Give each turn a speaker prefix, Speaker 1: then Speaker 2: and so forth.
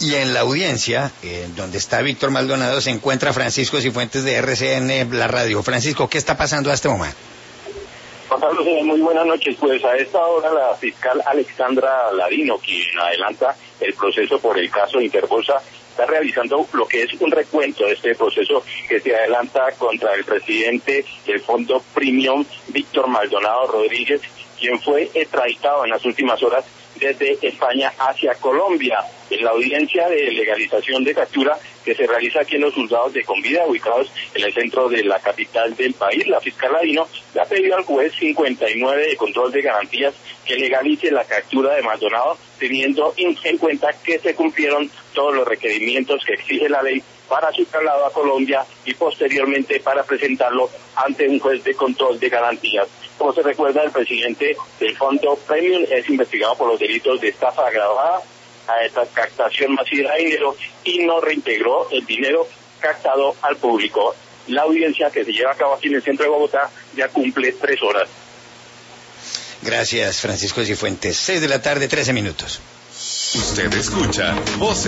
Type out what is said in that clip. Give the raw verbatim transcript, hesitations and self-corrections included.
Speaker 1: Y en la audiencia, eh, donde está Víctor Maldonado, se encuentra Francisco Cifuentes de R C N, la radio. Francisco, ¿qué está pasando a este momento?
Speaker 2: Juan Carlos, muy buenas noches. Pues a esta hora la fiscal Alexandra Ladino, quien adelanta el proceso por el caso Interbolsa, está realizando lo que es un recuento de este proceso que se adelanta contra el presidente del Fondo Premium, Víctor Maldonado Rodríguez, quien fue extraditado en las últimas horas desde España hacia Colombia. En la audiencia de legalización de captura que se realiza aquí en los juzgados de Convida, ubicados en el centro de la capital del país, la fiscal Ladino le ha pedido al juez cincuenta y nueve de control de garantías que legalice la captura de Maldonado, teniendo en cuenta que se cumplieron todos los requerimientos que exige la ley para su traslado a Colombia y posteriormente para presentarlo ante un juez de control de garantías. Como se recuerda, el presidente del Fondo Premium es investigado por los delitos de estafa agravada, captación masiva de dinero y no reintegró el dinero captado al público. La audiencia, que se lleva a cabo aquí en el centro de Bogotá, ya cumple tres horas.
Speaker 1: Gracias, Francisco Cifuentes. Seis de la tarde, trece minutos.
Speaker 3: Usted escucha Voces